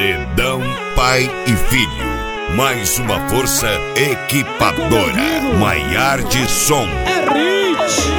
Paredão pai e filho. Mais uma força equipadora. Maiar de som. É Rich.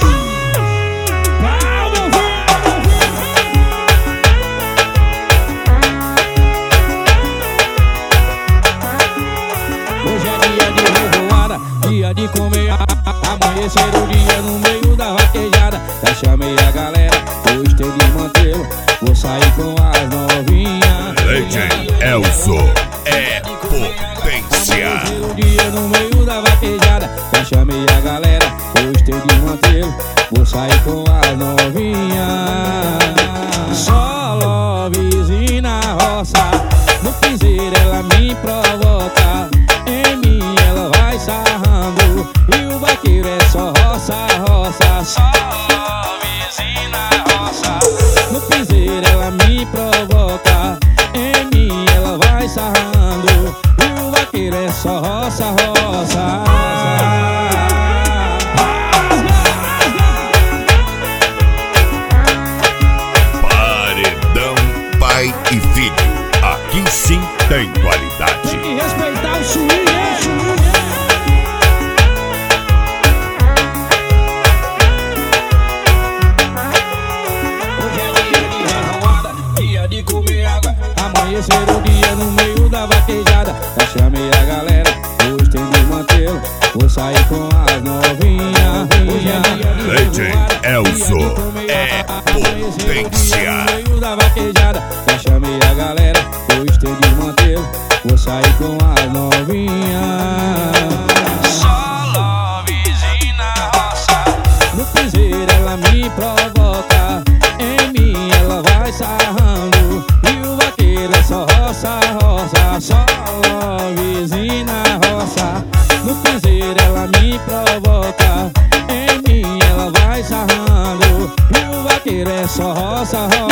Hoje é dia de revoada, dia de comer. Amanhecer o dia no meio da vaquejada. Já chamei a galera, hoje tem de mantê-lo. Vou sair com as novinhas. Legend Elso é potência. Amanhecer o dia no meio da vaquejada. Já chamei a galera, hoje tem de mantê-lo. Vou sair com as novinhas. Só lovezinho na roça. No piseiro ela me provoca. Em mim ela vai sarrando. E o vaqueiro é só roça, roça. Só lovezinho na roça. No piseiro ela me provoca. Em mim ela vai sarrando. E o vaqueiro é só roça, roça. Paredão pai e filho. Aqui sim tem qualidade. Tem que respeitar o swing. Hoje é dia de revoada, dia de comer água. Amanhecer o dia no meio da vaquejada. Já chamei a galera, hoje tem de mantê-lo. Vou sair com as novinhas. Hoje é dia de Legend Elso é potência. No meio da vaquejada. Já chamei a galera, hoje tem de mantê-lo. Vou sair com as novinhas. Só lovezinho na roça. No piseiro ela me provoca. Em mim ela vai sarrando. E o vaqueiro é só roça, roça. Só lovezinho na roça. No piseiro ela me provoca. Em mim ela vai sarrando. E o vaqueiro é só roça, roça.